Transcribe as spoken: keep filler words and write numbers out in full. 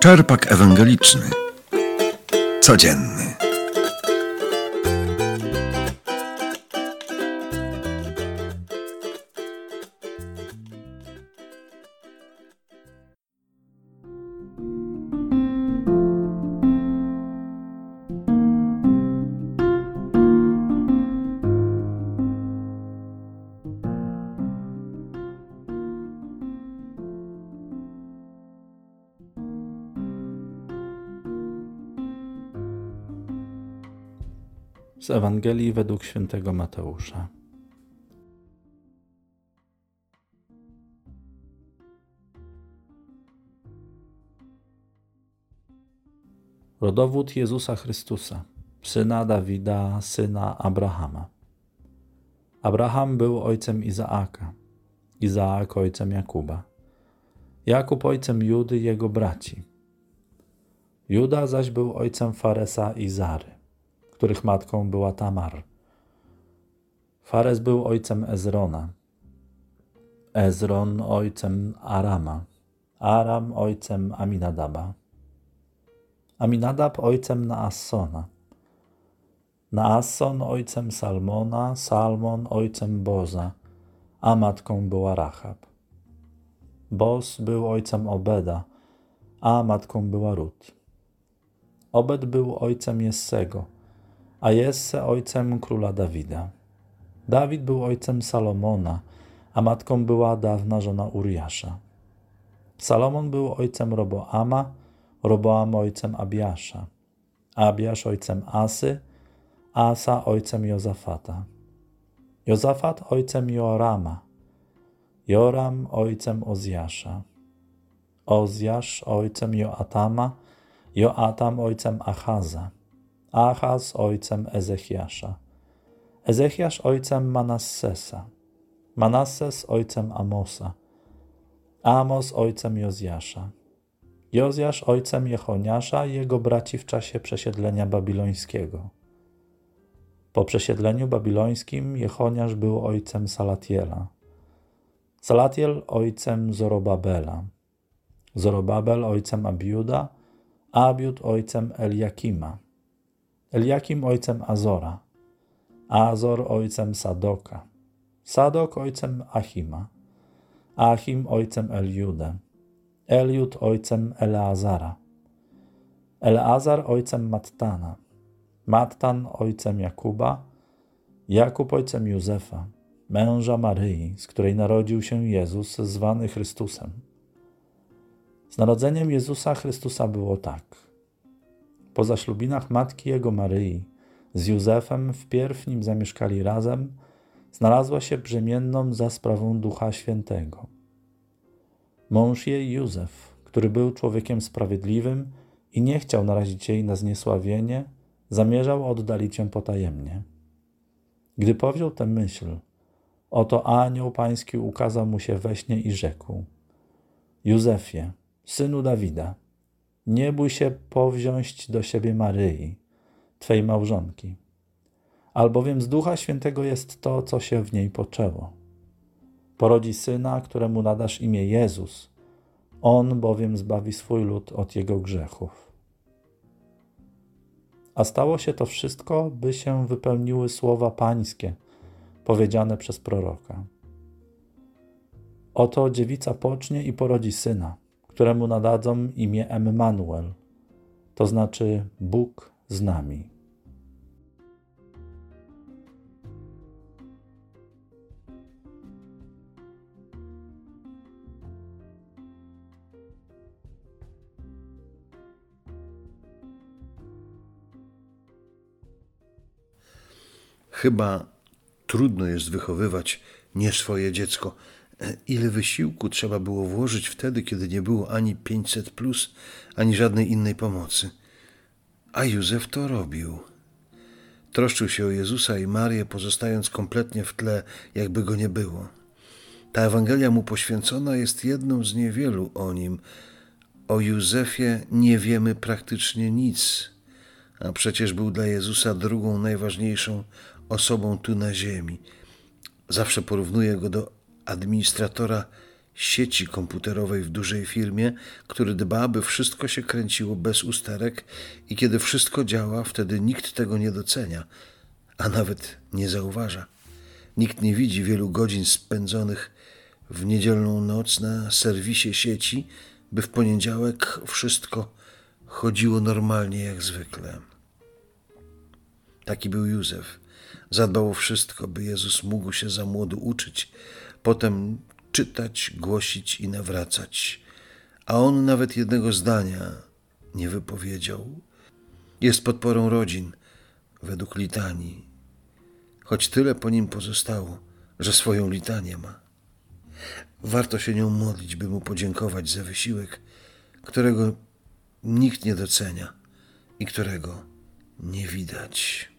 Czerpak ewangeliczny. Codzienny. Z Ewangelii według świętego Mateusza. Rodowód Jezusa Chrystusa, syna Dawida, syna Abrahama. Abraham był ojcem Izaaka, Izaak ojcem Jakuba, Jakub ojcem Judy i jego braci. Juda zaś był ojcem Faresa i Zary, których matką była Tamar. Fares był ojcem Ezrona, Ezron ojcem Arama, Aram ojcem Aminadaba, Aminadab ojcem Naassona, Naasson ojcem Salmona, Salmon ojcem Boza, a matką była Rachab. Boz był ojcem Obeda, a matką była Rut. Obed był ojcem Jessego, a Jesse ojcem króla Dawida. Dawid był ojcem Salomona, a matką była dawna żona Uriasza. Salomon był ojcem Roboama, Roboam ojcem Abiasza, Abiasz ojcem Asy, Asa ojcem Jozafata, Jozafat ojcem Jorama, Joram ojcem Ozjasza, Ozjasz ojcem Joatama, Joatam ojcem Achaza, Achaz ojcem Ezechiasza, Ezechiasz ojcem Manassesa, Manasses ojcem Amosa, Amos ojcem Jozjasza, Jozjasz ojcem Jechoniasza i jego braci w czasie przesiedlenia babilońskiego. Po przesiedleniu babilońskim Jechoniasz był ojcem Salatiela, Salatiel ojcem Zorobabela, Zorobabel ojcem Abiuda, Abiud ojcem Eliakima, Eliakim ojcem Azora, Azor ojcem Sadoka, Sadok ojcem Achima, Achim ojcem Eliuda, Eliud ojcem Eleazara, Eleazar ojcem Mattana, Mattan ojcem Jakuba, Jakub ojcem Józefa, męża Maryi, z której narodził się Jezus, zwany Chrystusem. Z narodzeniem Jezusa Chrystusa było tak. Po zaślubinach matki jego Maryi z Józefem, wpierw nim zamieszkali razem, znalazła się brzemienną za sprawą Ducha Świętego. Mąż jej Józef, który był człowiekiem sprawiedliwym i nie chciał narazić jej na zniesławienie, zamierzał oddalić ją potajemnie. Gdy powziął tę myśl, oto anioł pański ukazał mu się we śnie i rzekł: Józefie, synu Dawida, nie bój się powziąść do siebie Maryi, twej małżonki, albowiem z Ducha Świętego jest to, co się w niej poczęło. Porodzi syna, któremu nadasz imię Jezus, on bowiem zbawi swój lud od jego grzechów. A stało się to wszystko, by się wypełniły słowa pańskie, powiedziane przez proroka. Oto dziewica pocznie i porodzi syna, któremu nadadzą imię Emmanuel, to znaczy Bóg z nami. Chyba trudno jest wychowywać nie swoje dziecko. Ile wysiłku trzeba było włożyć wtedy, kiedy nie było ani pięćset plus, ani żadnej innej pomocy. A Józef to robił. Troszczył się o Jezusa i Marię, pozostając kompletnie w tle, jakby go nie było. Ta Ewangelia mu poświęcona jest jedną z niewielu o nim. O Józefie nie wiemy praktycznie nic, a przecież był dla Jezusa drugą najważniejszą osobą tu na ziemi. Zawsze porównuję go do administratora sieci komputerowej w dużej firmie, który dba, by wszystko się kręciło bez usterek i kiedy wszystko działa, wtedy nikt tego nie docenia, a nawet nie zauważa. Nikt nie widzi wielu godzin spędzonych w niedzielną noc na serwisie sieci, by w poniedziałek wszystko chodziło normalnie jak zwykle. Taki był Józef. Zadbał o wszystko, by Jezus mógł się za młodu uczyć, potem czytać, głosić i nawracać. A on nawet jednego zdania nie wypowiedział. Jest podporą rodzin, według litanii, choć tyle po nim pozostało, że swoją litanię ma. Warto się nią modlić, by mu podziękować za wysiłek, którego nikt nie docenia i którego nie widać.